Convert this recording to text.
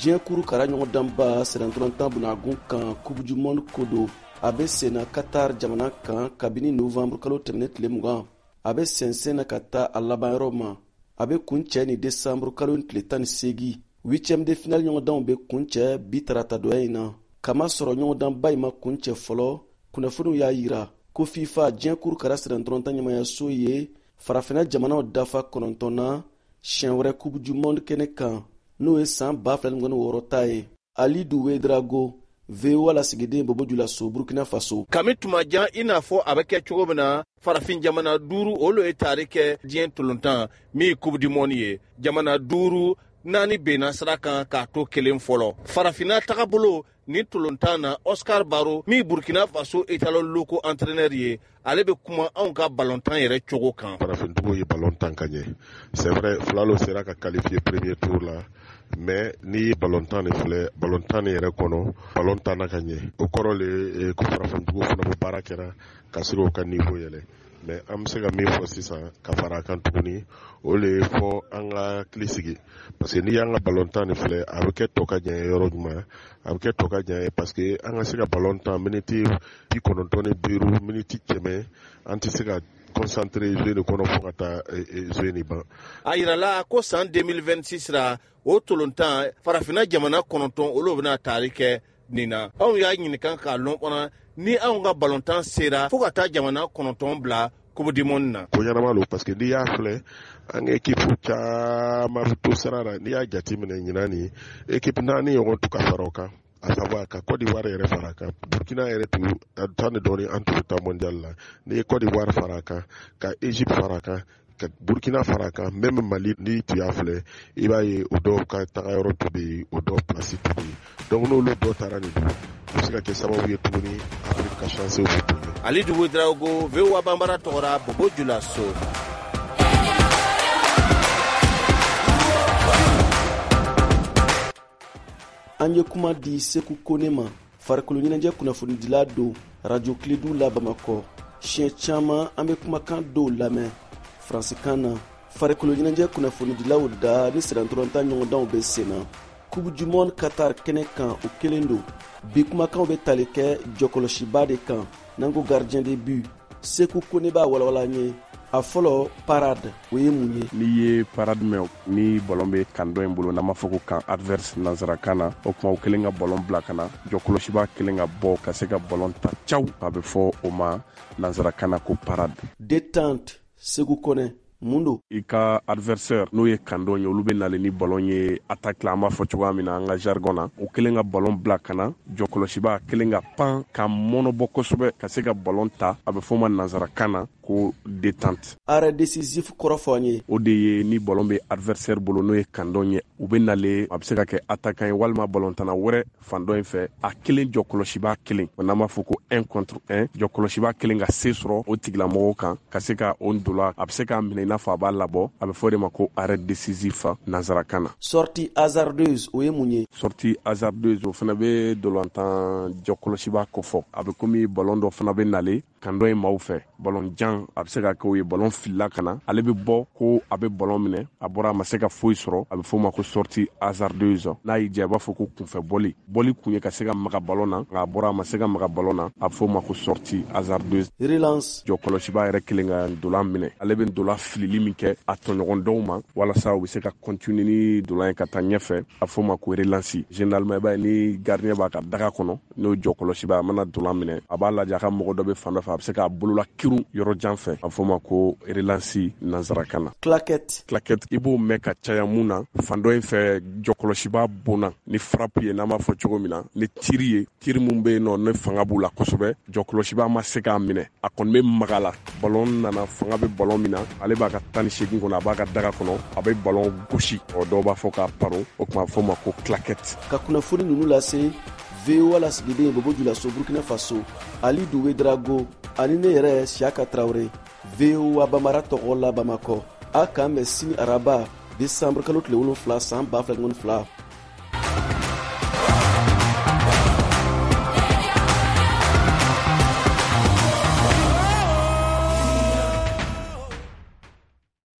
diɲɛ kuru kara ɲɔgɔn danba sɛnɛntɔlɔntan bunagun kan coupe du monde ko do a bɛ senna Qatar jamana kan kabini novembre kalo tɛmɛnen tile 20 a bɛ sɛnsɛn na ka taa a labanyɔrɔ ma a bɛ kun cɛ ni décembre kalo tile 18 8e de finale ɲɔgɔndanw bɛ kun cɛ bi tarata doya in na kama sɔrɔ ɲɔgɔndanba in ma kun cɛ fɔlɔ kunnafoniw y'a yira ko FIFA diɲɛ kuru kara sɛnɛntɔlɔntan ɲɛmayaso ye farafinna jamanaw dafa 9 na siɲɛ wɛrɛ coupe du monde kɛnɛ kan n'o ye san 2026 ta ye. Alidu Wedrago, VOA lasigiden Bobo Julaso, Burkina Faso. Kami tumajan i n'a fɔ a bɛ kɛ cogo min na farafin jamana 5 olu ye tari kɛ diɲɛ tolontan min ye coupe du monde ye. Jamana 5 naani benna sira kan k'a to kelen fɔlɔ. Farafinna tagabolo ni tolontan na Oscar Baro min Burkina Faso étalon loko entraîneur ye ale bɛ kuma anw ka ballontan yɛrɛ cogo kan. Farafintigiw ye ballontan ka ɲɛ. C'est vrai Flalo sera ka qualifier premier tour la. Mais ni ballontan ni filɛ ballontan ni yɛrɛ kɔnɔ ballontan na ka ɲɛ o kɔrɔ le ko farafintigiw fana bɛ baara kɛra ka se o ka niveau yɛlɛ mais an bɛ se ka min fɔ sisan ka fara kan tuguni o le fɔ an ka hakili sigi parce que n'i y'an ka ballontan ni filɛ a bɛ kɛ tɔ ka ɲɛ yɔrɔ jumɛn a bɛ kɛ tɔ ka ɲɛ parce que an ka se ka ballontan miniti 95 miniti 100 an tɛ se ka concentré jouer de kɔnɔ fo ka taa jouer ni ban. A yirala ko san 2026 ra o tolontan farafinna jamana 9 olu bɛna tari kɛ nin na. Anw y'a ɲinikan k'a lɔn fana ni anw ka ballontan sera fo ka taa jamana 9 bila coupe du monde na. Ko ɲanama lo parce que n'i y'a filɛ an ka équipe caman to sara la n'i y'a jateminɛ ɲinan ni équipe 4 ɲɔgɔn to ka fara o kan. A savoir ka Côte d'Ivoire yɛrɛ fara kan Burkina yɛrɛ tun tan de dɔɔni an tun taa mondial la n'i ye Côte d'Ivoire fara kan ka Égypte fara kan ka Burkina fara kan même Mali ni tu y'a filɛ i b'a ye o dɔw ka taga yɔrɔ to bɛ yen o dɔw place to bɛ yen donc n'olu dɔw taara nin don a bɛ se ka kɛ sababu ye tuguni Afrique ka chance bɛ to yen. Alidu Wedrago VOA Bambara tɔgɔra Bobo Julaso. An ye kuma di Seku Kone ma farikolo ɲɛnajɛ kunnafonidila do radio Kiledu la Bamakɔ siɲɛ caman an bɛ kumakan dɔw lamɛn faransikan na farikolo ɲɛnajɛ kunnafonidilaw da ni sɛnɛntɔlɔntan ɲɔgɔndanw bɛ sen na coupe du monde Qatar kɛnɛ kan o kelen do bi kumakanw bɛ tali kɛ jɔkɔlɔsiba de kan n'an ko gardien de but Seku Kone b'a walawala an ye a fɔlɔ parade o ye mun ye. N'i ye parade mɛn ni ballon bɛ kan dɔ in bolo n'an b'a fɔ ko kan adverse nanzarakan na o tuma o kelen ka ballon bila ka na jɔkɔlɔsiba kelen ka bɔ ka se ka ballon ta caw a bɛ fɔ o ma nanzarakan na ko parade. Détente Seku Kone mun do. I ka adversaire n'o ye kan dɔ ye olu bɛ nalen ni ballon ye attaque la an b'a fɔ cogoya min na an ka jargon na o kelen ka ballon bila ka na jɔkɔlɔsiba kelen ka pan ka mɔnɔbɔ kosɛbɛ ka se ka ballon ta a bɛ fɔ o ma nanzarakan na ko détente. Arrêt décisif kɔrɔ fɔ an ye. O de ye ni ballon bɛ adversaire bolo n'o ye kan dɔ ye u bɛ nalen a bɛ se ka kɛ attaquant ye walima ballon tana wɛrɛ fan dɔ in fɛ a kelen jɔkɔlɔsiba kelen n'an b'a fɔ ko 1 contre 1 jɔkɔlɔsiba kelen ka se sɔrɔ o tigilamɔgɔw kan ka se ka o ndola a bɛ se k'a minɛ i n'a fɔ a b'a labɔ a bɛ fɔ de ma ko arrêt décisif nanzarakan na. Sortie hasardeuse o ye mun ye. Sortie hasardeuse o fana bɛ dolantan jɔkɔlɔsiba ko fɔ a bɛ komi ballon dɔ fana bɛ nalen kan dɔ in maaw fɛ ballon jan a bɛ se ka kɛ o ye ballon filila ka na ale bɛ bɔ ko a bɛ ballon minɛ a bɔra a ma se ka foyi sɔrɔ a bɛ fɔ o ma ko sortie hasardeuse n'a y'i diya a b'a fɔ ko kunfɛ bɔli kun ye ka se ka maga ballon na nka a bɔra a ma se ka maga ballon na a bɛ fɔ o ma ko sortie hasardeuse. Relance jɔkɔlɔsiba yɛrɛ kelen ka ndolan minɛ ale bɛ ndolan filili min kɛ a tɔɲɔgɔn dɔw ma walasa u bɛ se ka continuer ni ndolan ye ka taa ɲɛfɛ a bɛ fɔ o ma ko relance généralement i b'a ye ni gardien b'a ka daga kɔnɔ n'o jɔkɔlɔsiba a mana ndolan minɛ a b'a lajɛ a ka mɔgɔ dɔ bɛ fan dɔ fɛ a bɛ se k'a bolola kirun yɔrɔ jan fɛ a bɛ fɔ o ma ko relance nanzarakan na. Claquette i b'o mɛn ka caya mun na fan dɔ in fɛ jɔkɔlɔsiba bona ni frappe ye n'an b'a fɔ cogo min na ni tiri ye tiri mun bɛ yen nɔ ne fanga b'u la kosɛbɛ jɔkɔlɔsiba ma se k'a minɛ a kɔni bɛ maga la ballon nana fanga bɛ ballon min na ale b'a ka 18 kɔnɔ a b'a ka daga kɔnɔ a bɛ ballon gosi ɔ dɔw b'a fɔ k'a paro o tuma a bɛ fɔ o ma ko claquette. Ka kunnafoni ninnu lase VOA lasigiden Bobo Julaso Burkina Faso Alidu Wedrago ani ne yɛrɛ Siaka Traoré VOA Bambara tɔgɔ la Bamakɔ a k'an bɛn sini araba décembre kalo tile 7 san 2022